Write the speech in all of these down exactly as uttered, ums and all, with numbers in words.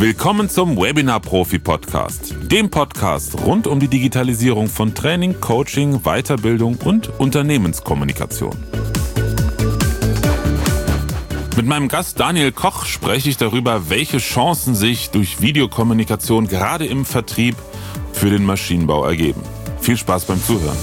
Willkommen zum Webinar-Profi-Podcast, dem Podcast rund um die Digitalisierung von Training, Coaching, Weiterbildung und Unternehmenskommunikation. Mit meinem Gast Daniel Koch spreche ich darüber, welche Chancen sich durch Videokommunikation gerade im Vertrieb für den Maschinenbau ergeben. Viel Spaß beim Zuhören.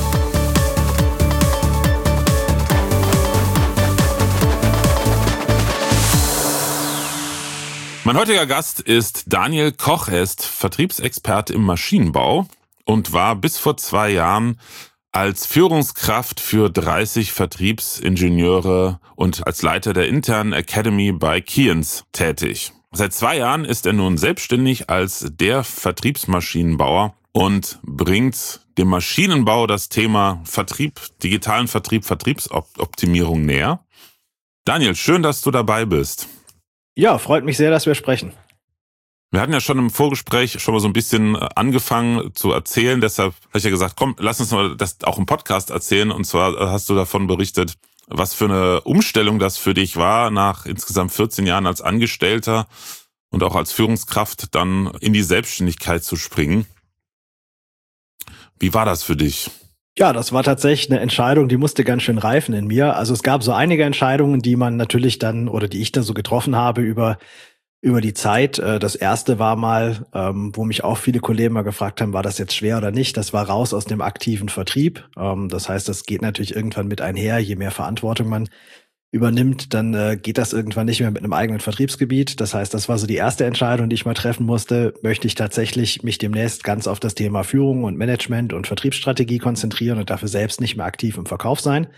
Mein heutiger Gast ist Daniel Koch. Er ist Vertriebsexperte im Maschinenbau und war bis vor zwei Jahren als Führungskraft für dreißig Vertriebsingenieure und als Leiter der internen Academy bei Keyence tätig. Seit zwei Jahren ist er nun selbstständig als der Vertriebsmaschinenbauer und bringt dem Maschinenbau das Thema Vertrieb, digitalen Vertrieb, Vertriebsoptimierung näher. Daniel, schön, dass du dabei bist. Ja, freut mich sehr, dass wir sprechen. Wir hatten ja schon im Vorgespräch schon mal so ein bisschen angefangen zu erzählen, deshalb habe ich ja gesagt, komm, lass uns mal das auch im Podcast erzählen. Und zwar hast du davon berichtet, was für eine Umstellung das für dich war, nach insgesamt vierzehn Jahren als Angestellter und auch als Führungskraft dann in die Selbstständigkeit zu springen. Wie war das für dich? Ja, das war tatsächlich eine Entscheidung, die musste ganz schön reifen in mir. Also es gab so einige Entscheidungen, die man natürlich dann oder die ich dann so getroffen habe über über die Zeit. Das erste war mal, ähm, wo mich auch viele Kollegen mal gefragt haben, war das jetzt schwer oder nicht? Das war raus aus dem aktiven Vertrieb. Ähm, das heißt, das geht natürlich irgendwann mit einher. Je mehr Verantwortung man übernimmt, dann äh, geht das irgendwann nicht mehr mit einem eigenen Vertriebsgebiet. Das heißt, das war so die erste Entscheidung, die ich mal treffen musste. Möchte ich tatsächlich mich demnächst ganz auf das Thema Führung und Management und Vertriebsstrategie konzentrieren und dafür selbst nicht mehr aktiv im Verkauf sein?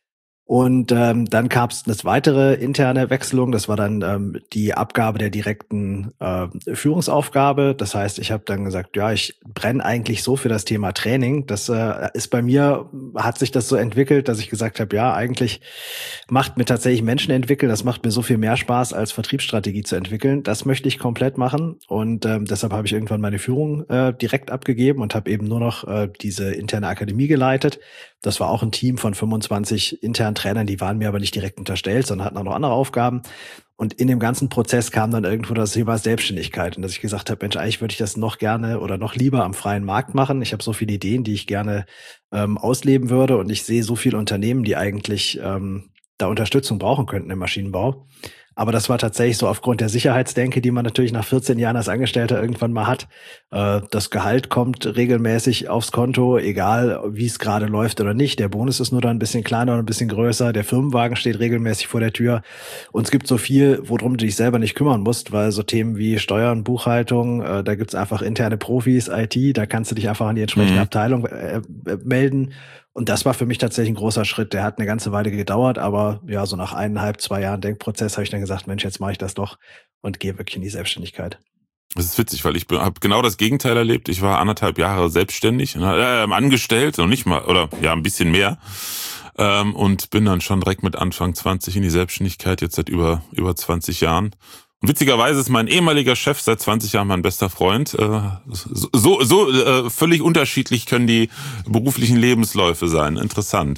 Und ähm, dann gab es eine weitere interne Wechselung. Das war dann ähm, die Abgabe der direkten äh, Führungsaufgabe. Das heißt, ich habe dann gesagt, ja, ich brenne eigentlich so für das Thema Training. Das äh, ist bei mir, hat sich das so entwickelt, dass ich gesagt habe, ja, eigentlich macht mir tatsächlich Menschen entwickeln. Das macht mir so viel mehr Spaß, als Vertriebsstrategie zu entwickeln. Das möchte ich komplett machen. Und ähm, deshalb habe ich irgendwann meine Führung äh, direkt abgegeben und habe eben nur noch äh, diese interne Akademie geleitet. Das war auch ein Team von fünfundzwanzig internen Trainern, die waren mir aber nicht direkt unterstellt, sondern hatten auch noch andere Aufgaben. Und in dem ganzen Prozess kam dann irgendwo das Thema Selbstständigkeit. Und dass ich gesagt habe, Mensch, eigentlich würde ich das noch gerne oder noch lieber am freien Markt machen. Ich habe so viele Ideen, die ich gerne ähm, ausleben würde. Und ich sehe so viele Unternehmen, die eigentlich ähm, da Unterstützung brauchen könnten im Maschinenbau. Aber das war tatsächlich so aufgrund der Sicherheitsdenke, die man natürlich nach vierzehn Jahren als Angestellter irgendwann mal hat. Das Gehalt kommt regelmäßig aufs Konto, egal wie es gerade läuft oder nicht. Der Bonus ist nur dann ein bisschen kleiner oder ein bisschen größer. Der Firmenwagen steht regelmäßig vor der Tür. Und es gibt so viel, worum du dich selber nicht kümmern musst, weil so Themen wie Steuern, Buchhaltung, da gibt's einfach interne Profis, I T, da kannst du dich einfach an die entsprechende mhm. Abteilung äh, melden. Und das war für mich tatsächlich ein großer Schritt. Der hat eine ganze Weile gedauert, aber ja, so nach eineinhalb, zwei Jahren Denkprozess habe ich dann gesagt, Mensch, jetzt mache ich das doch und gehe wirklich in die Selbstständigkeit. Das ist witzig, weil ich habe genau das Gegenteil erlebt. Ich war anderthalb Jahre selbstständig, äh, angestellt, noch nicht mal, oder ja, ein bisschen mehr. Ähm, und bin dann schon direkt mit Anfang zwanzig in die Selbstständigkeit, jetzt seit über über zwanzig Jahren. Und witzigerweise ist mein ehemaliger Chef seit zwanzig Jahren mein bester Freund. So, so, so äh, völlig unterschiedlich können die beruflichen Lebensläufe sein. Interessant.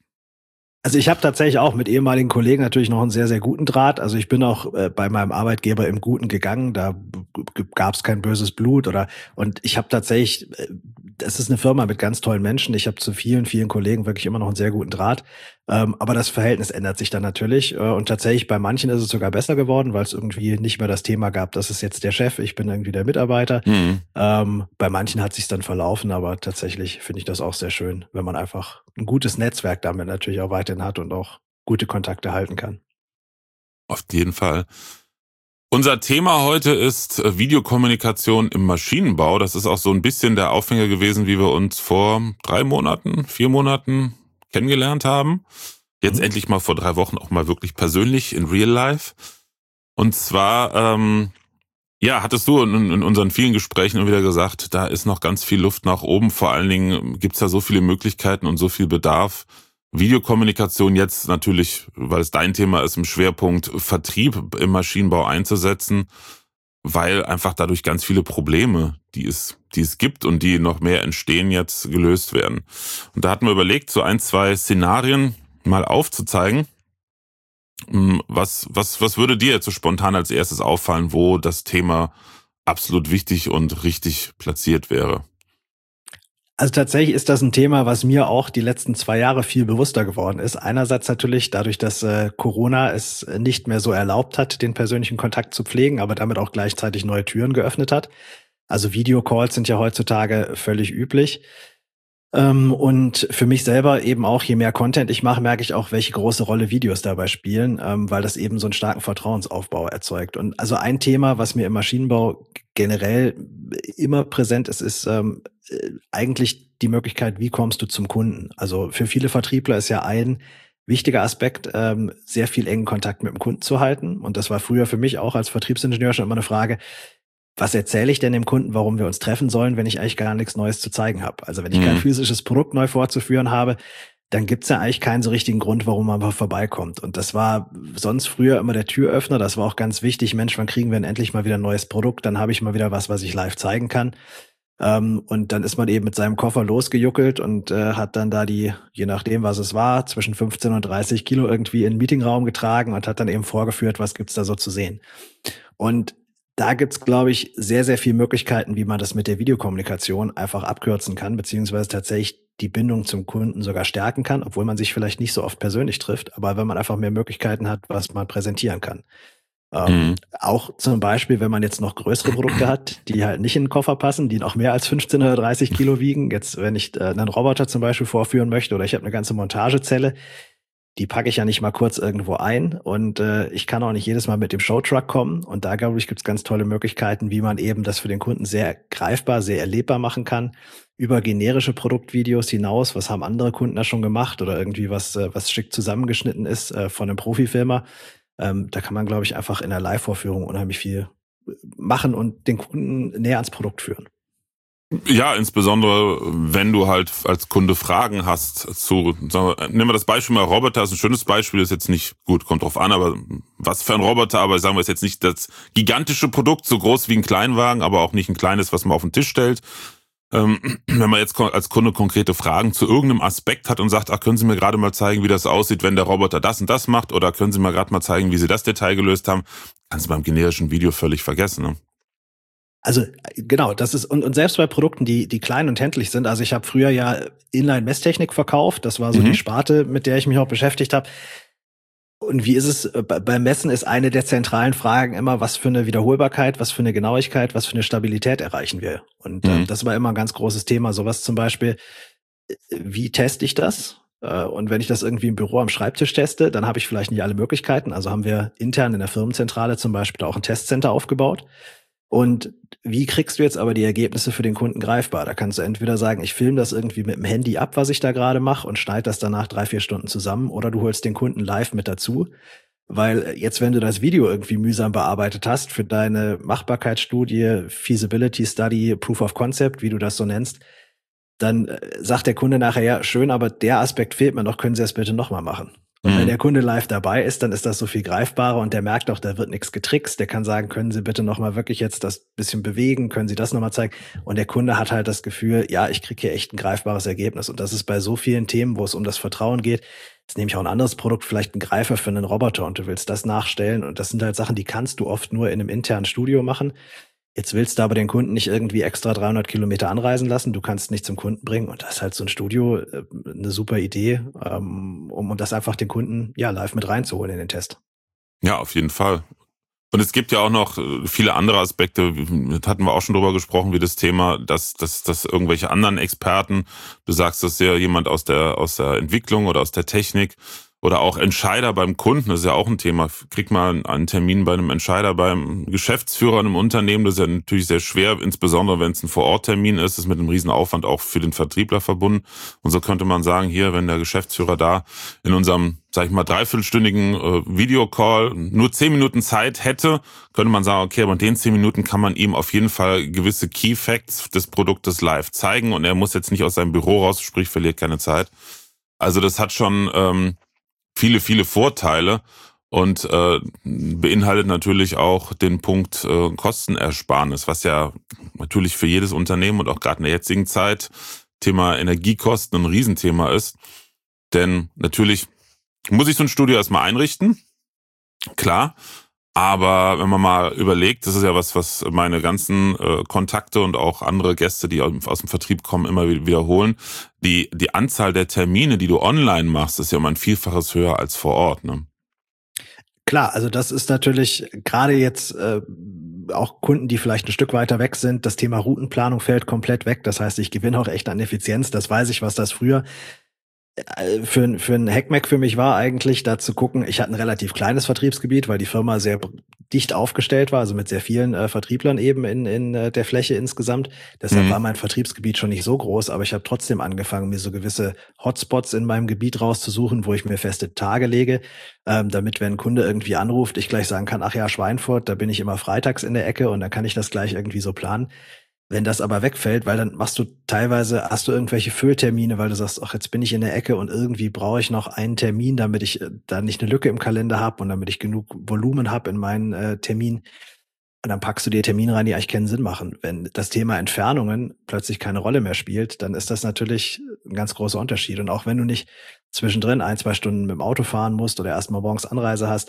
Also ich habe tatsächlich auch mit ehemaligen Kollegen natürlich noch einen sehr, sehr guten Draht. Also ich bin auch äh, bei meinem Arbeitgeber im Guten gegangen. Da g- gab es kein böses Blut oder und ich habe tatsächlich, äh, das ist eine Firma mit ganz tollen Menschen. Ich habe zu vielen, vielen Kollegen wirklich immer noch einen sehr guten Draht. Ähm, aber das Verhältnis ändert sich dann natürlich. Äh, und tatsächlich bei manchen ist es sogar besser geworden, weil es irgendwie nicht mehr das Thema gab, das ist jetzt der Chef, ich bin irgendwie der Mitarbeiter. Mhm. Ähm, bei manchen hat sich dann verlaufen, aber tatsächlich finde ich das auch sehr schön, wenn man einfach ein gutes Netzwerk damit natürlich auch weiterhin hat und auch gute Kontakte halten kann. Auf jeden Fall. Unser Thema heute ist Videokommunikation im Maschinenbau. Das ist auch so ein bisschen der Aufhänger gewesen, wie wir uns vor drei Monaten, vier Monaten kennengelernt haben. Jetzt mhm. endlich mal vor drei Wochen auch mal wirklich persönlich in Real Life. Und zwar, ähm, ja, hattest du in, in unseren vielen Gesprächen immer wieder gesagt, da ist noch ganz viel Luft nach oben. Vor allen Dingen gibt's da so viele Möglichkeiten und so viel Bedarf. Videokommunikation jetzt natürlich, weil es dein Thema ist, im Schwerpunkt Vertrieb im Maschinenbau einzusetzen, weil einfach dadurch ganz viele Probleme, die es, die es gibt und die noch mehr entstehen, jetzt gelöst werden. Und da hatten wir überlegt, so ein, zwei Szenarien mal aufzuzeigen. Was, was, was würde dir jetzt so spontan als erstes auffallen, wo das Thema absolut wichtig und richtig platziert wäre? Also tatsächlich ist das ein Thema, was mir auch die letzten zwei Jahre viel bewusster geworden ist. Einerseits natürlich dadurch, dass äh, Corona es nicht mehr so erlaubt hat, den persönlichen Kontakt zu pflegen, aber damit auch gleichzeitig neue Türen geöffnet hat. Also Videocalls sind ja heutzutage völlig üblich. Ähm, und für mich selber eben auch, je mehr Content ich mache, merke ich auch, welche große Rolle Videos dabei spielen, ähm, weil das eben so einen starken Vertrauensaufbau erzeugt. Und also ein Thema, was mir im Maschinenbau generell immer präsent ist, ist ähm, äh, eigentlich die Möglichkeit, wie kommst du zum Kunden? Also für viele Vertriebler ist ja ein wichtiger Aspekt, ähm, sehr viel engen Kontakt mit dem Kunden zu halten. Und das war früher für mich auch als Vertriebsingenieur schon immer eine Frage: Was erzähle ich denn dem Kunden, warum wir uns treffen sollen, wenn ich eigentlich gar nichts Neues zu zeigen habe? Also wenn ich kein Mhm. physisches Produkt neu vorzuführen habe, dann gibt's ja eigentlich keinen so richtigen Grund, warum man mal vorbeikommt. Und das war sonst früher immer der Türöffner. Das war auch ganz wichtig. Mensch, wann kriegen wir denn endlich mal wieder ein neues Produkt? Dann habe ich mal wieder was, was ich live zeigen kann. Ähm, und dann ist man eben mit seinem Koffer losgejuckelt und äh, hat dann da die, je nachdem, was es war, zwischen fünfzehn und dreißig Kilo irgendwie in den Meetingraum getragen und hat dann eben vorgeführt, was gibt's da so zu sehen. Und da gibt's, glaube ich, sehr, sehr viele Möglichkeiten, wie man das mit der Videokommunikation einfach abkürzen kann, beziehungsweise tatsächlich die Bindung zum Kunden sogar stärken kann, obwohl man sich vielleicht nicht so oft persönlich trifft, aber wenn man einfach mehr Möglichkeiten hat, was man präsentieren kann. Ähm, Mhm. auch zum Beispiel, wenn man jetzt noch größere Produkte hat, die halt nicht in den Koffer passen, die noch mehr als fünfzehn oder dreißig Kilo wiegen. Jetzt, wenn ich äh, einen Roboter zum Beispiel vorführen möchte oder ich habe eine ganze Montagezelle, die packe ich ja nicht mal kurz irgendwo ein und äh, ich kann auch nicht jedes Mal mit dem Showtruck kommen. Und da, glaube ich, gibt's ganz tolle Möglichkeiten, wie man eben das für den Kunden sehr greifbar, sehr erlebbar machen kann. Über generische Produktvideos hinaus, was haben andere Kunden da schon gemacht oder irgendwie was, äh, was schick zusammengeschnitten ist äh, von einem Profifilmer. Ähm, da kann man, glaube ich, einfach in der Live-Vorführung unheimlich viel machen und den Kunden näher ans Produkt führen. Ja, insbesondere wenn du halt als Kunde Fragen hast zu, sagen wir, nehmen wir das Beispiel mal Roboter, ist ein schönes Beispiel, ist jetzt nicht, gut, kommt drauf an, aber was für ein Roboter, aber sagen wir, ist jetzt nicht das gigantische Produkt, so groß wie ein Kleinwagen, aber auch nicht ein kleines, was man auf den Tisch stellt. Ähm, wenn man jetzt als Kunde konkrete Fragen zu irgendeinem Aspekt hat und sagt, ach, können Sie mir gerade mal zeigen, wie das aussieht, wenn der Roboter das und das macht, oder können Sie mir gerade mal zeigen, wie Sie das Detail gelöst haben, kannst du beim generischen Video völlig vergessen, ne? Also genau, das ist und, und selbst bei Produkten, die die klein und händlich sind. Also ich habe früher ja Inline-Messtechnik verkauft. Das war so die Mhm. Sparte, mit der ich mich auch beschäftigt habe. Und wie ist es äh, bei- beim Messen? Ist eine der zentralen Fragen immer, was für eine Wiederholbarkeit, was für eine Genauigkeit, was für eine Stabilität erreichen wir? Und ähm, Mhm. das war immer ein ganz großes Thema. Sowas zum Beispiel, äh, wie teste ich das? Äh, Und wenn ich das irgendwie im Büro am Schreibtisch teste, dann habe ich vielleicht nicht alle Möglichkeiten. Also haben wir intern in der Firmenzentrale zum Beispiel auch ein Testcenter aufgebaut. Und wie kriegst du jetzt aber die Ergebnisse für den Kunden greifbar? Da kannst du entweder sagen, ich filme das irgendwie mit dem Handy ab, was ich da gerade mache und schneide das danach drei, vier Stunden zusammen, oder du holst den Kunden live mit dazu. Weil jetzt, wenn du das Video irgendwie mühsam bearbeitet hast für deine Machbarkeitsstudie, Feasibility Study, Proof of Concept, wie du das so nennst, dann äh, sagt der Kunde nachher, ja, schön, aber der Aspekt fehlt mir noch, können Sie das bitte nochmal machen? Und wenn Mhm. der Kunde live dabei ist, dann ist das so viel greifbarer und der merkt auch, da wird nichts getrickst. Der kann sagen, können Sie bitte nochmal wirklich jetzt das bisschen bewegen, können Sie das nochmal zeigen? Und der Kunde hat halt das Gefühl, ja, ich kriege hier echt ein greifbares Ergebnis. Und das ist bei so vielen Themen, wo es um das Vertrauen geht. Jetzt nehme ich auch ein anderes Produkt, vielleicht einen Greifer für einen Roboter und du willst das nachstellen. Und das sind halt Sachen, die kannst du oft nur in einem internen Studio machen. Jetzt willst du aber den Kunden nicht irgendwie extra dreihundert Kilometer anreisen lassen. Du kannst nicht zum Kunden bringen. Und das ist halt so ein Studio äh, eine super Idee, ähm, um, um das einfach den Kunden ja live mit reinzuholen in den Test. Ja, auf jeden Fall. Und es gibt ja auch noch äh, viele andere Aspekte, da hatten wir auch schon drüber gesprochen, wie das Thema, dass, dass, dass irgendwelche anderen Experten, du sagst, das ist ja jemand aus der, aus der Entwicklung oder aus der Technik oder auch Entscheider beim Kunden, das ist ja auch ein Thema. Kriegt man einen Termin bei einem Entscheider, beim Geschäftsführer in einem Unternehmen, das ist ja natürlich sehr schwer, insbesondere wenn es ein Vor-Ort-Termin ist, ist mit einem riesen Aufwand auch für den Vertriebler verbunden. Und so könnte man sagen, hier, wenn der Geschäftsführer da in unserem, sag ich mal, dreiviertelstündigen äh, Videocall nur zehn Minuten Zeit hätte, könnte man sagen, okay, aber in den zehn Minuten kann man ihm auf jeden Fall gewisse Key Facts des Produktes live zeigen und er muss jetzt nicht aus seinem Büro raus, sprich verliert keine Zeit. Also das hat schon ähm, viele, viele Vorteile und äh, beinhaltet natürlich auch den Punkt äh, Kostenersparnis, was ja natürlich für jedes Unternehmen und auch gerade in der jetzigen Zeit Thema Energiekosten ein Riesenthema ist. Denn natürlich muss ich so ein Studio erstmal einrichten. klar. Aber wenn man mal überlegt, das ist ja was, was meine ganzen äh, Kontakte und auch andere Gäste, die aus dem Vertrieb kommen, immer wiederholen. Die, die Anzahl der Termine, die du online machst, ist ja um ein Vielfaches höher als vor Ort, ne? Klar, also das ist natürlich gerade jetzt äh, auch Kunden, die vielleicht ein Stück weiter weg sind. Das Thema Routenplanung fällt komplett weg. Das heißt, ich gewinne auch echt an Effizienz. Das weiß ich, was das früher äh, für, ein- für ein Hackmack für mich war eigentlich, da zu gucken. Ich hatte ein relativ kleines Vertriebsgebiet, weil die Firma sehr dicht aufgestellt war, also mit sehr vielen äh, Vertrieblern eben in, in äh, der Fläche insgesamt. Deshalb Mhm. war mein Vertriebsgebiet schon nicht so groß, aber ich habe trotzdem angefangen, mir so gewisse Hotspots in meinem Gebiet rauszusuchen, wo ich mir feste Tage lege, ähm, damit, wenn ein Kunde irgendwie anruft, ich gleich sagen kann, ach ja, Schweinfurt, da bin ich immer freitags in der Ecke und dann kann ich das gleich irgendwie so planen. Wenn das aber wegfällt, weil dann machst du teilweise, hast du irgendwelche Fülltermine, weil du sagst, ach, jetzt bin ich in der Ecke und irgendwie brauche ich noch einen Termin, damit ich äh, da nicht eine Lücke im Kalender habe und damit ich genug Volumen habe in meinen äh, Termin. Und dann packst du dir Termine rein, die eigentlich keinen Sinn machen. Wenn das Thema Entfernungen plötzlich keine Rolle mehr spielt, dann ist das natürlich ein ganz großer Unterschied. Und auch wenn du nicht zwischendrin ein, zwei Stunden mit dem Auto fahren musst oder erst mal morgens Anreise hast,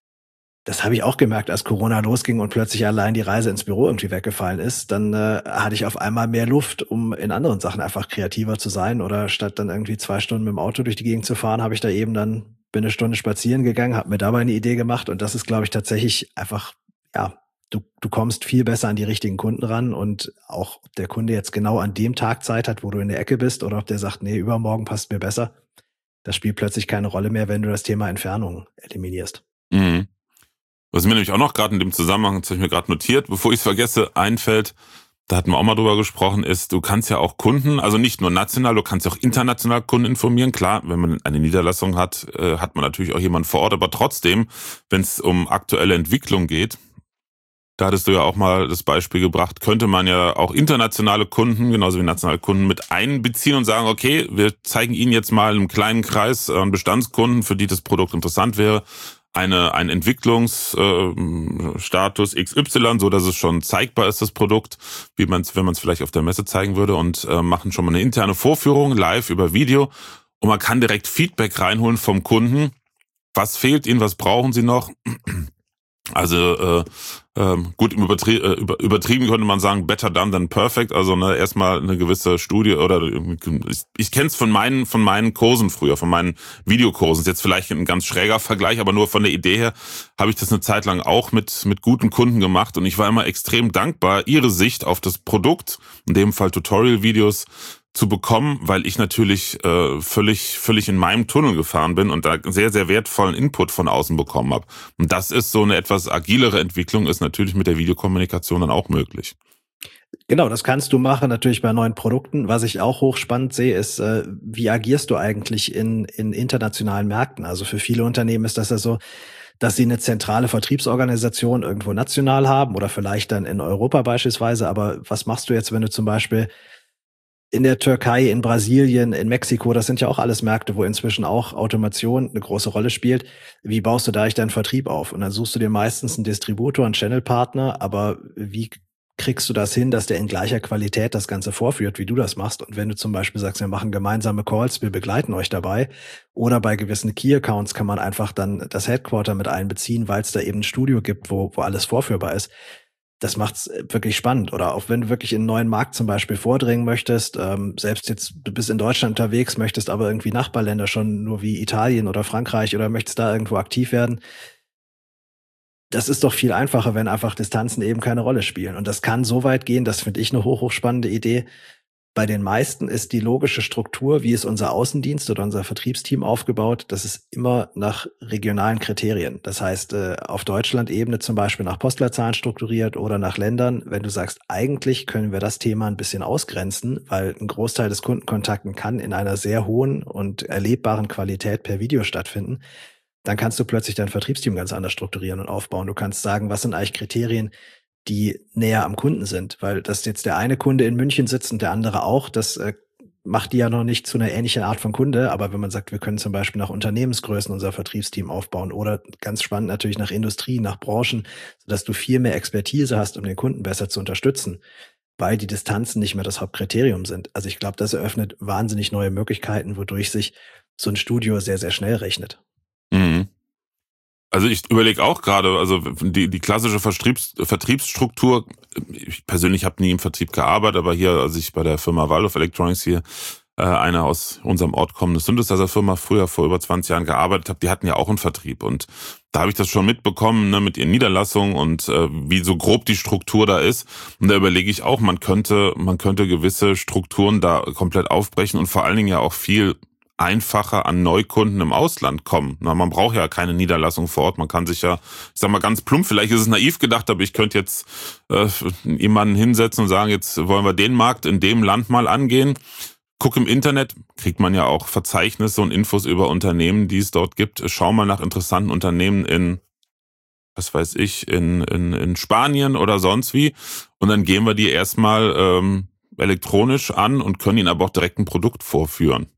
das habe ich auch gemerkt, als Corona losging und plötzlich allein die Reise ins Büro irgendwie weggefallen ist. Dann äh, hatte ich auf einmal mehr Luft, um in anderen Sachen einfach kreativer zu sein. Oder statt dann irgendwie zwei Stunden mit dem Auto durch die Gegend zu fahren, habe ich da eben dann, bin eine Stunde spazieren gegangen, habe mir dabei eine Idee gemacht. Und das ist, glaube ich, tatsächlich einfach, ja, du, du kommst viel besser an die richtigen Kunden ran. Und auch ob der Kunde jetzt genau an dem Tag Zeit hat, wo du in der Ecke bist, oder ob der sagt, nee, übermorgen passt mir besser. Das spielt plötzlich keine Rolle mehr, wenn du das Thema Entfernung eliminierst. Mhm. Was mir nämlich auch noch gerade in dem Zusammenhang, das habe ich mir gerade notiert, bevor ich es vergesse, einfällt, da hatten wir auch mal drüber gesprochen, ist, du kannst ja auch Kunden, also nicht nur national, du kannst ja auch international Kunden informieren. Klar, wenn man eine Niederlassung hat, äh, hat man natürlich auch jemanden vor Ort, aber trotzdem, wenn es um aktuelle Entwicklung geht, da hattest du ja auch mal das Beispiel gebracht, könnte man ja auch internationale Kunden, genauso wie nationale Kunden, mit einbeziehen und sagen, okay, wir zeigen Ihnen jetzt mal einen kleinen Kreis an Bestandskunden, für die das Produkt interessant wäre, eine, ein Entwicklungsstatus äh, X Y, so dass es schon zeigbar ist, das Produkt, wie man es, wenn man es vielleicht auf der Messe zeigen würde, und äh, machen schon mal eine interne Vorführung live über Video, und man kann direkt Feedback reinholen vom Kunden. Was fehlt Ihnen, was brauchen Sie noch? Also äh, ähm, gut, im Übertrie äh, über, übertrieben könnte man sagen, better done than perfect. Also ne, erstmal eine gewisse Studie oder ich, ich kenne es von meinen von meinen Kursen früher, von meinen Videokursen. Ist jetzt vielleicht ein ganz schräger Vergleich, aber nur von der Idee her habe ich das eine Zeit lang auch mit mit guten Kunden gemacht und ich war immer extrem dankbar, ihre Sicht auf das Produkt, in dem Fall Tutorial-Videos, zu bekommen, weil ich natürlich äh, völlig völlig in meinem Tunnel gefahren bin und da sehr, sehr wertvollen Input von außen bekommen habe. Und das ist so eine etwas agilere Entwicklung, ist natürlich mit der Videokommunikation dann auch möglich. Genau, das kannst du machen, natürlich bei neuen Produkten. Was ich auch hochspannend sehe, ist, äh, wie agierst du eigentlich in, in internationalen Märkten? Also für viele Unternehmen ist das ja so, dass sie eine zentrale Vertriebsorganisation irgendwo national haben oder vielleicht dann in Europa beispielsweise. Aber was machst du jetzt, wenn du zum Beispiel in der Türkei, in Brasilien, in Mexiko, das sind ja auch alles Märkte, wo inzwischen auch Automation eine große Rolle spielt. Wie baust du da eigentlich deinen Vertrieb auf? Und dann suchst du dir meistens einen Distributor, einen Channelpartner, aber wie kriegst du das hin, dass der in gleicher Qualität das Ganze vorführt, wie du das machst? Und wenn du zum Beispiel sagst, wir machen gemeinsame Calls, wir begleiten euch dabei, oder bei gewissen Key-Accounts kann man einfach dann das Headquarter mit einbeziehen, weil es da eben ein Studio gibt, wo, wo alles vorführbar ist. Das macht's wirklich spannend. Oder auch wenn du wirklich in einen neuen Markt zum Beispiel vordringen möchtest, ähm, selbst jetzt, du bist in Deutschland unterwegs, möchtest aber irgendwie Nachbarländer schon nur wie Italien oder Frankreich oder möchtest da irgendwo aktiv werden. Das ist doch viel einfacher, wenn einfach Distanzen eben keine Rolle spielen. Und das kann so weit gehen, das finde ich eine hoch, hochspannende Idee. Bei den meisten ist die logische Struktur, wie ist unser Außendienst oder unser Vertriebsteam aufgebaut, das ist immer nach regionalen Kriterien. Das heißt, äh, auf Deutschland-Ebene zum Beispiel nach Postleitzahlen strukturiert oder nach Ländern. Wenn du sagst, eigentlich können wir das Thema ein bisschen ausgrenzen, weil ein Großteil des Kundenkontakten kann in einer sehr hohen und erlebbaren Qualität per Video stattfinden, dann kannst du plötzlich dein Vertriebsteam ganz anders strukturieren und aufbauen. Du kannst sagen, was sind eigentlich Kriterien, die näher am Kunden sind, weil dass jetzt der eine Kunde in München sitzt und der andere auch, das äh, macht die ja noch nicht zu einer ähnlichen Art von Kunde, aber wenn man sagt, wir können zum Beispiel nach Unternehmensgrößen unser Vertriebsteam aufbauen oder ganz spannend natürlich nach Industrie, nach Branchen, sodass du viel mehr Expertise hast, um den Kunden besser zu unterstützen, weil die Distanzen nicht mehr das Hauptkriterium sind. Also ich glaube, das eröffnet wahnsinnig neue Möglichkeiten, wodurch sich so ein Studio sehr, sehr schnell rechnet. Mhm. Also ich überlege auch gerade, also die, die klassische Vertriebs, Vertriebsstruktur, ich persönlich habe nie im Vertrieb gearbeitet, aber hier, als ich bei der Firma Waldorf Electronics hier, äh, eine aus unserem Ort kommende Synthesizer-Firma, früher vor über zwanzig Jahren gearbeitet habe, die hatten ja auch einen Vertrieb. Und da habe ich das schon mitbekommen, ne, mit ihren Niederlassungen und äh, wie so grob die Struktur da ist. Und da überlege ich auch, man könnte, man könnte gewisse Strukturen da komplett aufbrechen und vor allen Dingen ja auch viel einfacher an Neukunden im Ausland kommen. Na, man braucht ja keine Niederlassung vor Ort. Man kann sich ja, ich sag mal ganz plump, vielleicht ist es naiv gedacht, aber ich könnte jetzt äh, jemanden hinsetzen und sagen, jetzt wollen wir den Markt in dem Land mal angehen. Guck im Internet, kriegt man ja auch Verzeichnisse und Infos über Unternehmen, die es dort gibt. Schau mal nach interessanten Unternehmen in, was weiß ich, in, in, in Spanien oder sonst wie. Und dann gehen wir die erstmal ähm, elektronisch an und können ihnen aber auch direkt ein Produkt vorführen.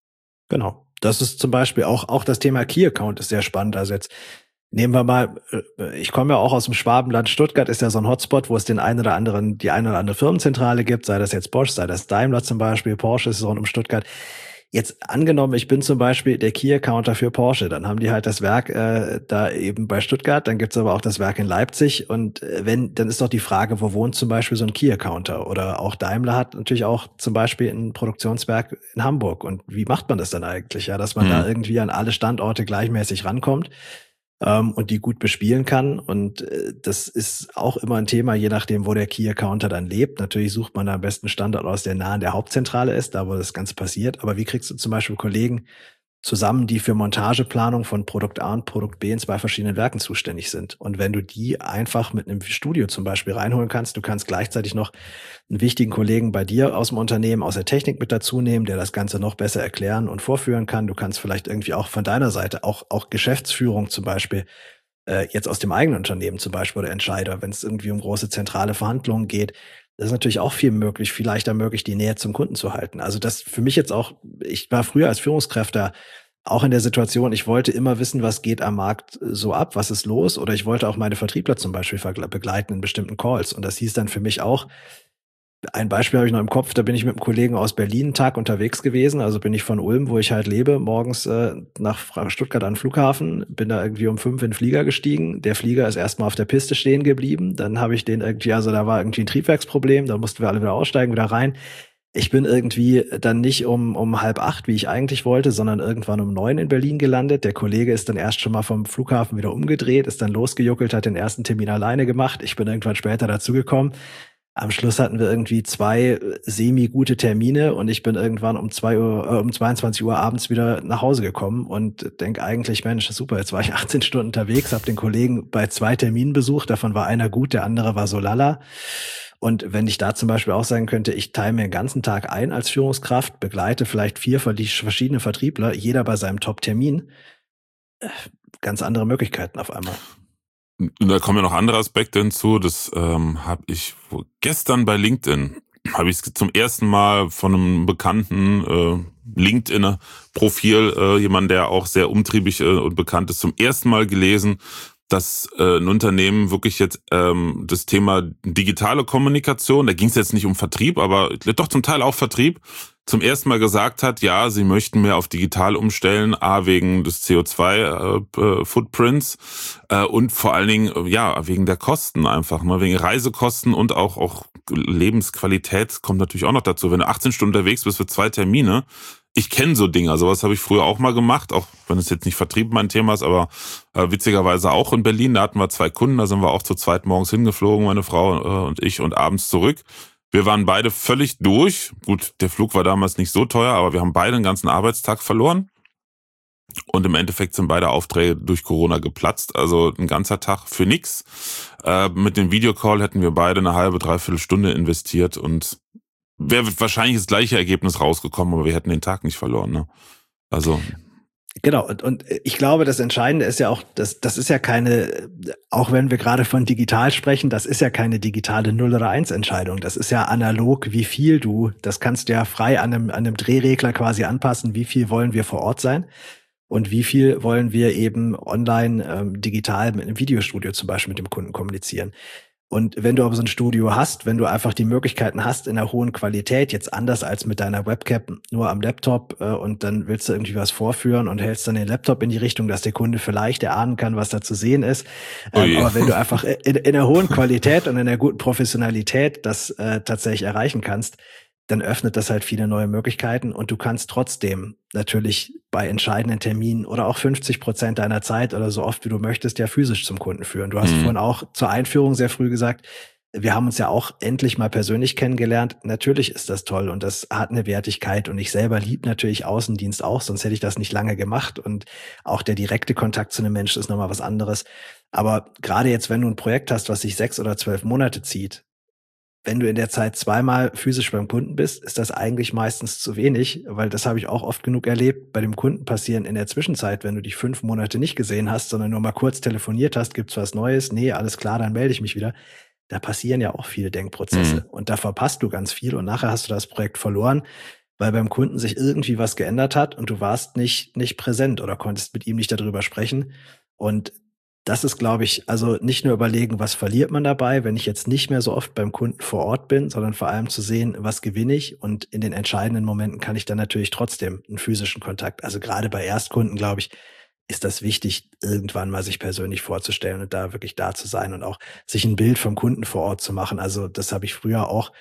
Genau. Das ist zum Beispiel auch, auch das Thema Key Account ist sehr spannend. Also jetzt nehmen wir mal, ich komme ja auch aus dem Schwabenland. Stuttgart ist ja so ein Hotspot, wo es den einen oder anderen, die eine oder andere Firmenzentrale gibt, sei das jetzt Bosch, sei das Daimler zum Beispiel, Porsche ist rund um Stuttgart. Jetzt angenommen, ich bin zum Beispiel der Key-Accounter für Porsche, dann haben die halt das Werk äh, da eben bei Stuttgart, dann gibt's aber auch das Werk in Leipzig und äh, wenn, dann ist doch die Frage, wo wohnt zum Beispiel so ein Key-Accounter? Oder auch Daimler hat natürlich auch zum Beispiel ein Produktionswerk in Hamburg und wie macht man das dann eigentlich, ja, dass man mhm. da irgendwie an alle Standorte gleichmäßig rankommt ähm, und die gut bespielen kann und äh, das ist auch immer ein Thema, je nachdem, wo der Key-Accounter dann lebt. Natürlich sucht man da am besten Standort aus, der nah an der Hauptzentrale ist, da wo das Ganze passiert. Aber wie kriegst du zum Beispiel Kollegen zusammen, die für Montageplanung von Produkt A und Produkt B in zwei verschiedenen Werken zuständig sind? Und wenn du die einfach mit einem Studio zum Beispiel reinholen kannst, du kannst gleichzeitig noch einen wichtigen Kollegen bei dir aus dem Unternehmen, aus der Technik mit dazu nehmen, der das Ganze noch besser erklären und vorführen kann. Du kannst vielleicht irgendwie auch von deiner Seite, auch, auch Geschäftsführung zum Beispiel, äh, jetzt aus dem eigenen Unternehmen zum Beispiel oder Entscheider, wenn es irgendwie um große zentrale Verhandlungen geht, das ist natürlich auch viel möglich, viel leichter möglich, die Nähe zum Kunden zu halten. Also das für mich jetzt auch, ich war früher als Führungskräfte auch in der Situation, ich wollte immer wissen, was geht am Markt so ab, was ist los, oder ich wollte auch meine Vertriebler zum Beispiel begleiten in bestimmten Calls. Und das hieß dann für mich auch, ein Beispiel habe ich noch im Kopf, da bin ich mit einem Kollegen aus Berlin einen Tag unterwegs gewesen, also bin ich von Ulm, wo ich halt lebe, morgens äh, nach Stuttgart an den Flughafen, bin da irgendwie um fünf in den Flieger gestiegen, der Flieger ist erstmal auf der Piste stehen geblieben, dann habe ich den irgendwie, also da war irgendwie ein Triebwerksproblem, da mussten wir alle wieder aussteigen, wieder rein. Ich bin irgendwie dann nicht um um halb acht, wie ich eigentlich wollte, sondern irgendwann um neun in Berlin gelandet. Der Kollege ist dann erst schon mal vom Flughafen wieder umgedreht, ist dann losgejuckelt, hat den ersten Termin alleine gemacht. Ich bin irgendwann später dazugekommen. Am Schluss hatten wir irgendwie zwei semi-gute Termine und ich bin irgendwann um zwei Uhr, äh, um zweiundzwanzig Uhr abends wieder nach Hause gekommen und denk eigentlich, Mensch, super, jetzt war ich achtzehn Stunden unterwegs, habe den Kollegen bei zwei Terminen besucht, davon war einer gut, der andere war so lala. Und wenn ich da zum Beispiel auch sagen könnte, ich teile mir den ganzen Tag ein als Führungskraft, begleite vielleicht vier verschiedene Vertriebler, jeder bei seinem Top-Termin, ganz andere Möglichkeiten auf einmal. Und da kommen ja noch andere Aspekte hinzu. Das ähm, habe ich gestern bei LinkedIn, habe ich es zum ersten Mal von einem bekannten äh, LinkedIn-Profil, äh, jemand, der auch sehr umtriebig äh, und bekannt ist, zum ersten Mal gelesen, dass äh, ein Unternehmen wirklich jetzt ähm, das Thema digitale Kommunikation, da ging es jetzt nicht um Vertrieb, aber doch zum Teil auch Vertrieb, zum ersten Mal gesagt hat, ja, sie möchten mehr auf digital umstellen, a wegen des C O zwei Footprints äh, und vor allen Dingen ja wegen der Kosten einfach, ne, wegen Reisekosten und auch auch Lebensqualität kommt natürlich auch noch dazu. Wenn du achtzehn Stunden unterwegs bist für zwei Termine, ich kenne so Dinge, sowas habe ich früher auch mal gemacht, auch wenn es jetzt nicht Vertrieb mein Thema ist, aber äh, witzigerweise auch in Berlin, da hatten wir zwei Kunden, da sind wir auch zu zweit morgens hingeflogen, meine Frau äh, und ich, und abends zurück. Wir waren beide völlig durch. Gut, der Flug war damals nicht so teuer, aber wir haben beide einen ganzen Arbeitstag verloren. Und im Endeffekt sind beide Aufträge durch Corona geplatzt. Also ein ganzer Tag für nix. Äh, mit dem Videocall hätten wir beide eine halbe, dreiviertel Stunde investiert und wäre wahrscheinlich das gleiche Ergebnis rausgekommen, aber wir hätten den Tag nicht verloren. Ne? Also... Genau, und, und ich glaube, das Entscheidende ist ja auch, das, das ist ja keine, auch wenn wir gerade von digital sprechen, das ist ja keine digitale null oder eins Entscheidung. Das ist ja analog, wie viel du, das kannst du ja frei an einem, an einem Drehregler quasi anpassen, wie viel wollen wir vor Ort sein und wie viel wollen wir eben online, ähm, digital mit einem Videostudio zum Beispiel mit dem Kunden kommunizieren. Und wenn du aber so ein Studio hast, wenn du einfach die Möglichkeiten hast in einer hohen Qualität, jetzt anders als mit deiner Webcam nur am Laptop, äh, und dann willst du irgendwie was vorführen und hältst dann den Laptop in die Richtung, dass der Kunde vielleicht erahnen kann, was da zu sehen ist. Oh Ähm, je. aber wenn du einfach in, in einer hohen Qualität und in einer guten Professionalität das äh, tatsächlich erreichen kannst, dann öffnet das halt viele neue Möglichkeiten und du kannst trotzdem natürlich bei entscheidenden Terminen oder auch fünfzig Prozent deiner Zeit oder so oft wie du möchtest ja physisch zum Kunden führen. Du hast Mhm. vorhin auch zur Einführung sehr früh gesagt, wir haben uns ja auch endlich mal persönlich kennengelernt. Natürlich ist das toll und das hat eine Wertigkeit und ich selber liebe natürlich Außendienst auch, sonst hätte ich das nicht lange gemacht und auch der direkte Kontakt zu einem Menschen ist nochmal was anderes. Aber gerade jetzt, wenn du ein Projekt hast, was sich sechs oder zwölf Monate zieht, wenn du in der Zeit zweimal physisch beim Kunden bist, ist das eigentlich meistens zu wenig, weil das habe ich auch oft genug erlebt. Bei dem Kunden passieren in der Zwischenzeit, wenn du dich fünf Monate nicht gesehen hast, sondern nur mal kurz telefoniert hast, gibt's was Neues? Nee, alles klar, dann melde ich mich wieder. Da passieren ja auch viele Denkprozesse Mhm. und da verpasst du ganz viel und nachher hast du das Projekt verloren, weil beim Kunden sich irgendwie was geändert hat und du warst nicht, nicht präsent oder konntest mit ihm nicht darüber sprechen. Und das ist, glaube ich, also nicht nur überlegen, was verliert man dabei, wenn ich jetzt nicht mehr so oft beim Kunden vor Ort bin, sondern vor allem zu sehen, was gewinne ich. Und in den entscheidenden Momenten kann ich dann natürlich trotzdem einen physischen Kontakt. Also gerade bei Erstkunden, glaube ich, ist das wichtig, irgendwann mal sich persönlich vorzustellen und da wirklich da zu sein und auch sich ein Bild vom Kunden vor Ort zu machen. Also das habe ich früher auch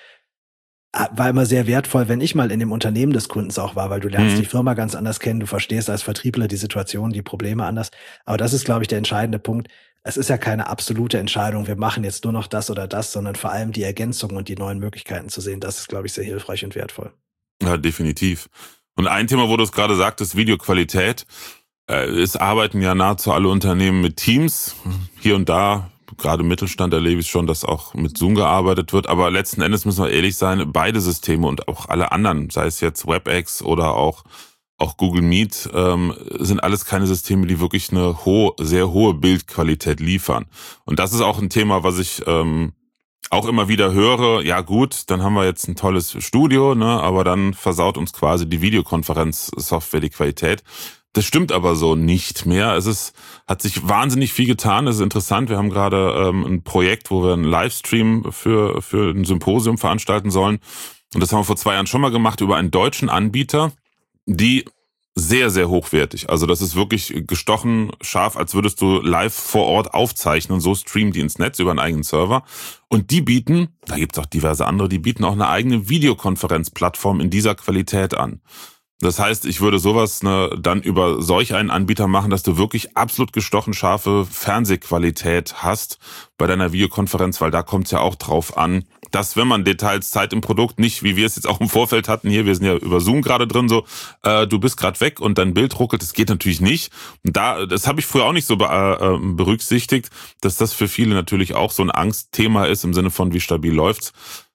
war immer sehr wertvoll, wenn ich mal in dem Unternehmen des Kundens auch war, weil du lernst Mhm. die Firma ganz anders kennen, du verstehst als Vertriebler die Situation, die Probleme anders. Aber das ist, glaube ich, der entscheidende Punkt. Es ist ja keine absolute Entscheidung, wir machen jetzt nur noch das oder das, sondern vor allem die Ergänzung und die neuen Möglichkeiten zu sehen. Das ist, glaube ich, sehr hilfreich und wertvoll. Ja, definitiv. Und ein Thema, wo du es gerade sagtest, Videoqualität. Äh, Es arbeiten ja nahezu alle Unternehmen mit Teams. Hier und da, gerade im Mittelstand erlebe ich schon, dass auch mit Zoom gearbeitet wird. Aber letzten Endes müssen wir ehrlich sein, beide Systeme und auch alle anderen, sei es jetzt WebEx oder auch, auch Google Meet, ähm, sind alles keine Systeme, die wirklich eine hohe, sehr hohe Bildqualität liefern. Und das ist auch ein Thema, was ich ähm, auch immer wieder höre. Ja gut, dann haben wir jetzt ein tolles Studio, ne, aber dann versaut uns quasi die Videokonferenzsoftware die Qualität. Das stimmt aber so nicht mehr. Es ist, hat sich wahnsinnig viel getan. Es ist interessant. Wir haben gerade ähm, ein Projekt, wo wir einen Livestream für, für ein Symposium veranstalten sollen. Und das haben wir vor zwei Jahren schon mal gemacht über einen deutschen Anbieter, die sehr, sehr hochwertig. Also das ist wirklich gestochen scharf, als würdest du live vor Ort aufzeichnen. So streamen die ins Netz über einen eigenen Server. Und die bieten, da gibt's auch diverse andere, die bieten auch eine eigene Videokonferenzplattform in dieser Qualität an. Das heißt, ich würde sowas ne, dann über solch einen Anbieter machen, dass du wirklich absolut gestochen scharfe Fernsehqualität hast bei deiner Videokonferenz, weil da kommt es ja auch drauf an, dass wenn man Details, Zeit im Produkt, nicht wie wir es jetzt auch im Vorfeld hatten, hier, wir sind ja über Zoom gerade drin, so, äh, du bist gerade weg und dein Bild ruckelt, das geht natürlich nicht. Und da, das habe ich früher auch nicht so be äh, berücksichtigt, dass das für viele natürlich auch so ein Angstthema ist im Sinne von, wie stabil läuft's.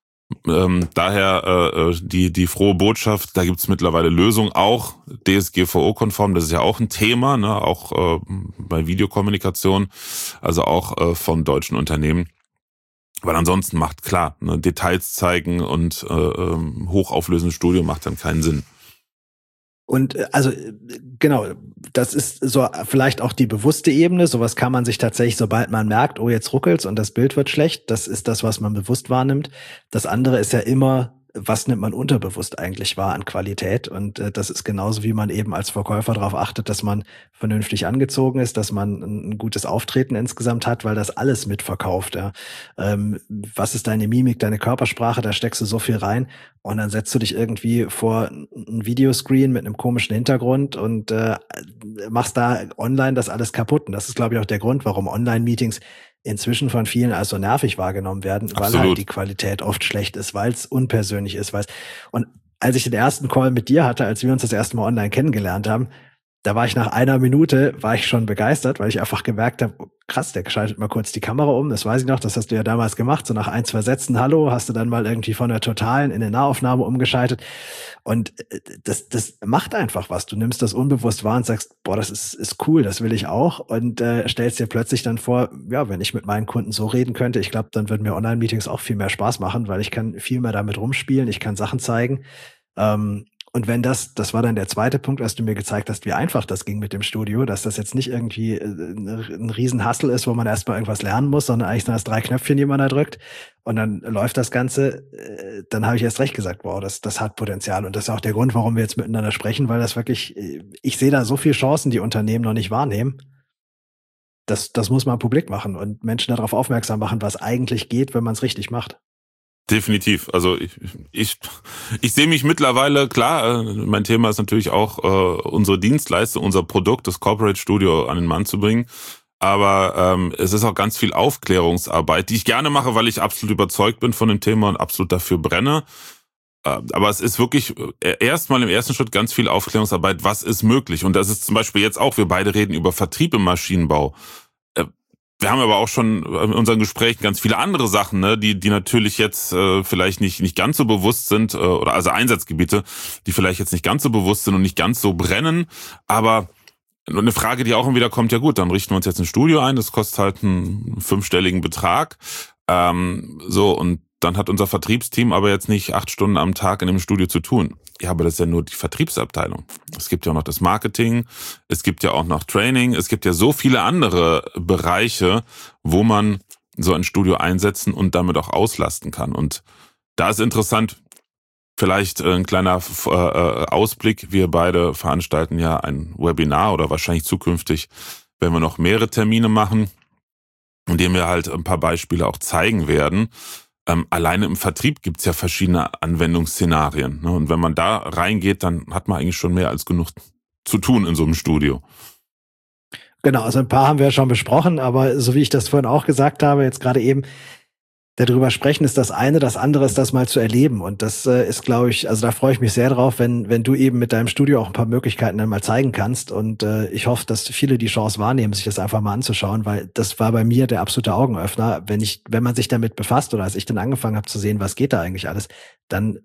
Ähm, daher äh, die die frohe Botschaft, da gibt's mittlerweile Lösungen, auch D S G V O-konform, das ist ja auch ein Thema, ne, auch äh, bei Videokommunikation, also auch äh, von deutschen Unternehmen. Weil ansonsten macht klar, ne, Details zeigen und äh, ähm, hochauflösendes Studio macht dann keinen Sinn. Und äh, also äh, genau, das ist so vielleicht auch die bewusste Ebene. Sowas kann man sich tatsächlich, sobald man merkt, oh, jetzt ruckelt's und das Bild wird schlecht, das ist das, was man bewusst wahrnimmt. Das andere ist ja immer, was nimmt man unterbewusst eigentlich wahr an Qualität? Und äh, das ist genauso, wie man eben als Verkäufer darauf achtet, dass man vernünftig angezogen ist, dass man ein, ein gutes Auftreten insgesamt hat, weil das alles mitverkauft. Ja. Ähm, was ist deine Mimik, deine Körpersprache? Da steckst du so viel rein. Und dann setzt du dich irgendwie vor ein Videoscreen mit einem komischen Hintergrund und äh, machst da online das alles kaputt. Und das ist, glaube ich, auch der Grund, warum Online-Meetings inzwischen von vielen als so nervig wahrgenommen werden, weil Absolut. halt die Qualität oft schlecht ist, weil es unpersönlich ist. Weil's, und als ich den ersten Call mit dir hatte, als wir uns das erste Mal online kennengelernt haben, da war ich nach einer Minute, war ich schon begeistert, weil ich einfach gemerkt habe, oh, krass, der schaltet mal kurz die Kamera um, das weiß ich noch, das hast du ja damals gemacht, so nach ein, zwei Sätzen, hallo, hast du dann mal irgendwie von der Totalen in eine Nahaufnahme umgeschaltet und das, das macht einfach was. Du nimmst das unbewusst wahr und sagst, boah, das ist, ist cool, das will ich auch und äh, stellst dir plötzlich dann vor, ja, wenn ich mit meinen Kunden so reden könnte, ich glaube, dann würden mir Online-Meetings auch viel mehr Spaß machen, weil ich kann viel mehr damit rumspielen, ich kann Sachen zeigen, ähm, Und wenn das, das war dann der zweite Punkt, als du mir gezeigt hast, wie einfach das ging mit dem Studio, dass das jetzt nicht irgendwie ein Riesenhassel ist, wo man erstmal irgendwas lernen muss, sondern eigentlich sind das drei Knöpfchen, die man da drückt und dann läuft das Ganze, dann habe ich erst recht gesagt, wow, das, das hat Potenzial. Und das ist auch der Grund, warum wir jetzt miteinander sprechen, weil das wirklich, ich sehe da so viele Chancen, die Unternehmen noch nicht wahrnehmen. Das, das muss man publik machen und Menschen darauf aufmerksam machen, was eigentlich geht, wenn man es richtig macht. Definitiv. Also ich, ich, ich sehe mich mittlerweile, klar, mein Thema ist natürlich auch äh, unsere Dienstleistung, unser Produkt, das Corporate Studio an den Mann zu bringen. Aber ähm, es ist auch ganz viel Aufklärungsarbeit, die ich gerne mache, weil ich absolut überzeugt bin von dem Thema und absolut dafür brenne. Äh, aber es ist wirklich erstmal im ersten Schritt ganz viel Aufklärungsarbeit, was ist möglich. Und das ist zum Beispiel jetzt auch, wir beide reden über Vertrieb im Maschinenbau. Wir haben aber auch schon in unseren Gesprächen ganz viele andere Sachen, ne, die die natürlich jetzt äh, vielleicht nicht nicht ganz so bewusst sind, äh, oder also Einsatzgebiete, die vielleicht jetzt nicht ganz so bewusst sind und nicht ganz so brennen. Aber eine Frage, die auch immer wieder kommt, ja gut, dann richten wir uns jetzt ein Studio ein, das kostet halt einen fünfstelligen Betrag. Ähm, so, und dann hat unser Vertriebsteam aber jetzt nicht acht Stunden am Tag in dem Studio zu tun. Ja, aber das ist ja nur die Vertriebsabteilung. Es gibt ja auch noch das Marketing, es gibt ja auch noch Training, es gibt ja so viele andere Bereiche, wo man so ein Studio einsetzen und damit auch auslasten kann. Und da ist interessant, vielleicht ein kleiner Ausblick. Wir beide veranstalten ja ein Webinar oder wahrscheinlich zukünftig, wenn wir noch mehrere Termine machen, in denen wir halt ein paar Beispiele auch zeigen werden. Ähm, alleine im Vertrieb gibt's ja verschiedene Anwendungsszenarien. Ne? Und wenn man da reingeht, dann hat man eigentlich schon mehr als genug zu tun in so einem Studio. Genau, also ein paar haben wir ja schon besprochen, aber so wie ich das vorhin auch gesagt habe, jetzt gerade eben, darüber sprechen ist das eine, das andere ist das mal zu erleben. Und das äh, ist, glaube ich, also da freue ich mich sehr drauf, wenn wenn du eben mit deinem Studio auch ein paar Möglichkeiten dann mal zeigen kannst. Und äh, ich hoffe, dass viele die Chance wahrnehmen, sich das einfach mal anzuschauen, weil das war bei mir der absolute Augenöffner. Wenn ich, wenn man sich damit befasst oder als ich dann angefangen habe zu sehen, was geht da eigentlich alles, dann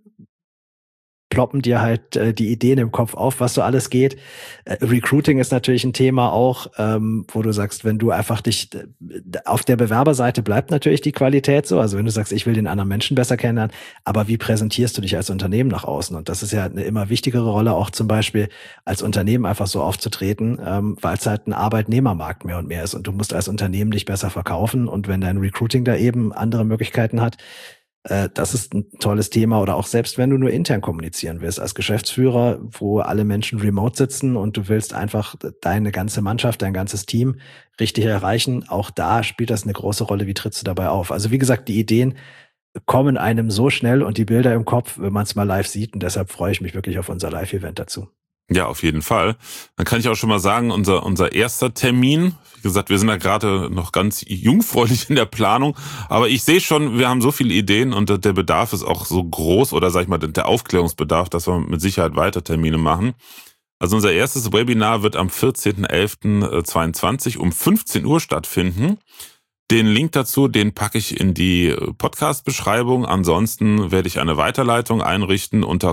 ploppen dir halt äh, die Ideen im Kopf auf, was so alles geht. Äh, Recruiting ist natürlich ein Thema auch, ähm, wo du sagst, wenn du einfach dich, äh, auf der Bewerberseite bleibt natürlich die Qualität so, also wenn du sagst, ich will den anderen Menschen besser kennenlernen, aber wie präsentierst du dich als Unternehmen nach außen? Und das ist ja eine immer wichtigere Rolle, auch zum Beispiel als Unternehmen einfach so aufzutreten, ähm, weil es halt ein Arbeitnehmermarkt mehr und mehr ist und du musst als Unternehmen dich besser verkaufen und wenn dein Recruiting da eben andere Möglichkeiten hat, das ist ein tolles Thema oder auch selbst wenn du nur intern kommunizieren willst als Geschäftsführer, wo alle Menschen remote sitzen und du willst einfach deine ganze Mannschaft, dein ganzes Team richtig erreichen, auch da spielt das eine große Rolle, wie trittst du dabei auf? Also wie gesagt, die Ideen kommen einem so schnell und die Bilder im Kopf, wenn man es mal live sieht und deshalb freue ich mich wirklich auf unser Live-Event dazu. Ja, auf jeden Fall. Dann kann ich auch schon mal sagen, unser unser erster Termin, wie gesagt, wir sind ja gerade noch ganz jungfräulich in der Planung, aber ich sehe schon, wir haben so viele Ideen und der Bedarf ist auch so groß oder sag ich mal, der Aufklärungsbedarf, dass wir mit Sicherheit weiter Termine machen. Also unser erstes Webinar wird am vierzehnten elften zweiundzwanzig um fünfzehn Uhr stattfinden. Den Link dazu, den packe ich in die Podcast-Beschreibung. Ansonsten werde ich eine Weiterleitung einrichten unter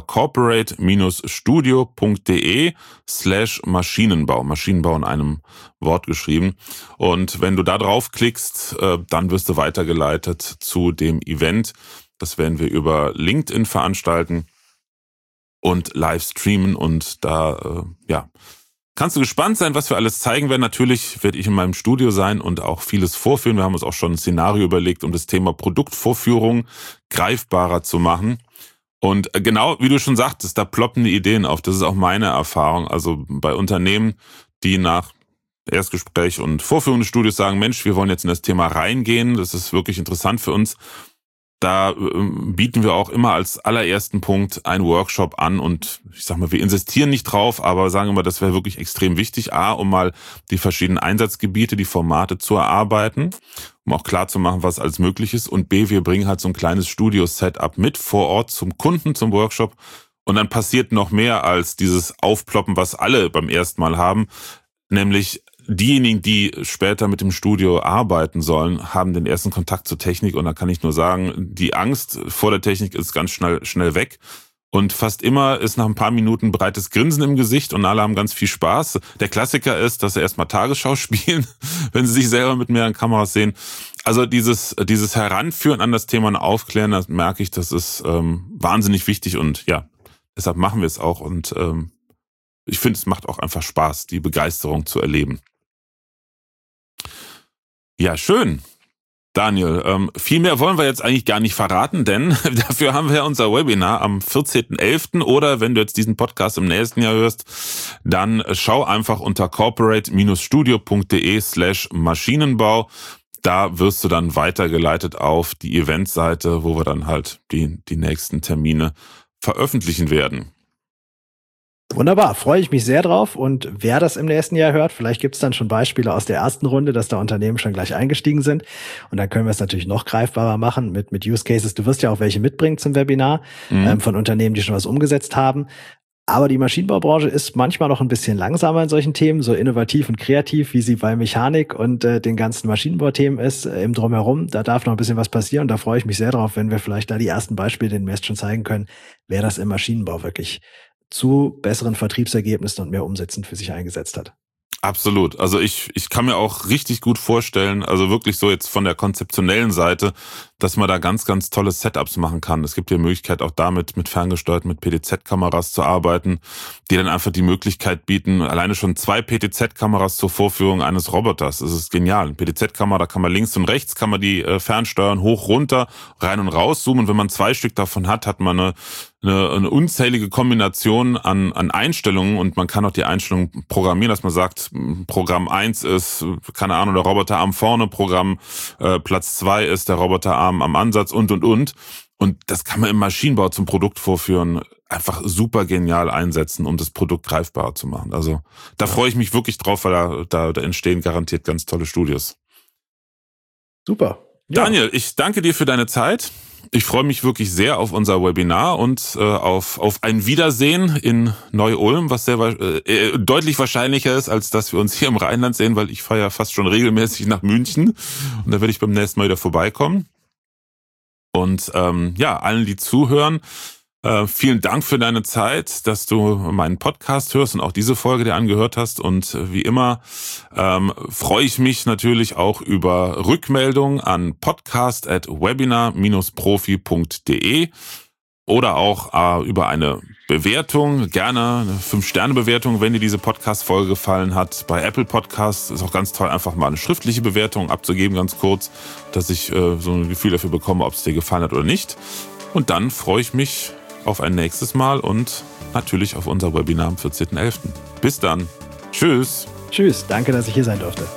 corporate-studio.de slash Maschinenbau. Maschinenbau in einem Wort geschrieben. Und wenn du da drauf klickst, dann wirst du weitergeleitet zu dem Event. Das werden wir über LinkedIn veranstalten und live streamen. Und da, ja... kannst du gespannt sein, was wir alles zeigen werden. Natürlich werde ich in meinem Studio sein und auch vieles vorführen. Wir haben uns auch schon ein Szenario überlegt, um das Thema Produktvorführung greifbarer zu machen. Und genau, wie du schon sagtest, da ploppen die Ideen auf. Das ist auch meine Erfahrung. Also bei Unternehmen, die nach Erstgespräch und Vorführung des Studios sagen, Mensch, wir wollen jetzt in das Thema reingehen. Das ist wirklich interessant für uns. Da bieten wir auch immer als allerersten Punkt einen Workshop an und ich sag mal, wir insistieren nicht drauf, aber sagen immer, das wäre wirklich extrem wichtig. A, um mal die verschiedenen Einsatzgebiete, die Formate zu erarbeiten, um auch klar zu machen, was alles möglich ist. Und B, wir bringen halt so ein kleines Studio-Setup mit vor Ort zum Kunden, zum Workshop. Und dann passiert noch mehr als dieses Aufploppen, was alle beim ersten Mal haben, nämlich diejenigen, die später mit dem Studio arbeiten sollen, haben den ersten Kontakt zur Technik und da kann ich nur sagen, die Angst vor der Technik ist ganz schnell schnell weg und fast immer ist nach ein paar Minuten breites Grinsen im Gesicht und alle haben ganz viel Spaß. Der Klassiker ist, dass sie erstmal Tagesschau spielen, wenn sie sich selber mit mehreren Kameras sehen. Also dieses dieses Heranführen an das Thema und Aufklären, das merke ich, das ist ähm, wahnsinnig wichtig und ja, Deshalb machen wir es auch und ähm, ich finde, es macht auch einfach Spaß, die Begeisterung zu erleben. Ja, schön. Daniel, ähm, viel mehr wollen wir jetzt eigentlich gar nicht verraten, denn dafür haben wir unser Webinar am vierzehnten elften oder wenn du jetzt diesen Podcast im nächsten Jahr hörst, dann schau einfach unter corporate-studio.de slash Maschinenbau. Da wirst du dann weitergeleitet auf die Eventseite, wo wir dann halt die, die nächsten Termine veröffentlichen werden. Wunderbar, freue ich mich sehr drauf. Und wer das im nächsten Jahr hört, vielleicht gibt es dann schon Beispiele aus der ersten Runde, dass da Unternehmen schon gleich eingestiegen sind. Und dann können wir es natürlich noch greifbarer machen mit, mit Use Cases. Du wirst ja auch welche mitbringen zum Webinar mhm. ähm, von Unternehmen, die schon was umgesetzt haben. Aber die Maschinenbaubranche ist manchmal noch ein bisschen langsamer in solchen Themen, so innovativ und kreativ, wie sie bei Mechanik und äh, den ganzen Maschinenbauthemen ist, äh, im Drumherum. Da darf noch ein bisschen was passieren und da freue ich mich sehr drauf, wenn wir vielleicht da die ersten Beispiele den März schon zeigen können, wer das im Maschinenbau wirklich zu besseren Vertriebsergebnissen und mehr Umsätzen für sich eingesetzt hat. Absolut. Also ich, ich kann mir auch richtig gut vorstellen, also wirklich so jetzt von der konzeptionellen Seite, dass man da ganz, ganz tolle Setups machen kann. Es gibt ja die Möglichkeit auch damit mit ferngesteuerten, mit P T Z-Kameras zu arbeiten, die dann einfach die Möglichkeit bieten, alleine schon zwei P T Z-Kameras zur Vorführung eines Roboters. Das ist genial. Eine P T Z-Kamera, da kann man links und rechts, kann man die äh, fernsteuern, hoch, runter, rein und raus zoomen. Und wenn man zwei Stück davon hat, hat man eine Eine, eine unzählige Kombination an, an Einstellungen und man kann auch die Einstellungen programmieren, dass man sagt, Programm eins ist, keine Ahnung, der Roboterarm vorne, Programm äh, Platz zwei ist der Roboterarm am Ansatz und, und, und. Und das kann man im Maschinenbau zum Produkt vorführen, einfach super genial einsetzen, um das Produkt greifbarer zu machen. Also da ja. freue ich mich wirklich drauf, weil da, da, da entstehen garantiert ganz tolle Studios. Super. Ja. Daniel, ich danke dir für deine Zeit. Ich freue mich wirklich sehr auf unser Webinar und äh, auf auf ein Wiedersehen in Neu-Ulm, was sehr äh, deutlich wahrscheinlicher ist, als dass wir uns hier im Rheinland sehen, weil ich fahre ja fast schon regelmäßig nach München und da werde ich beim nächsten Mal wieder vorbeikommen. Und ähm, ja, allen, die zuhören, äh, vielen Dank für deine Zeit, dass du meinen Podcast hörst und auch diese Folge dir angehört hast. Und äh, wie immer ähm, freue ich mich natürlich auch über Rückmeldungen an podcast at webinar dash profi punkt de oder auch äh, über eine Bewertung, gerne eine fünf Sterne Bewertung, wenn dir diese Podcast-Folge gefallen hat. Bei Apple Podcasts ist auch ganz toll, einfach mal eine schriftliche Bewertung abzugeben, ganz kurz, dass ich äh, so ein Gefühl dafür bekomme, ob es dir gefallen hat oder nicht. Und dann freue ich mich auf ein nächstes Mal und natürlich auf unser Webinar am vierzehnten elften Bis dann. Tschüss. Tschüss. Danke, dass ich hier sein durfte.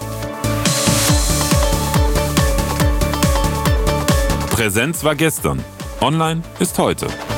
Präsenz war gestern. Online ist heute.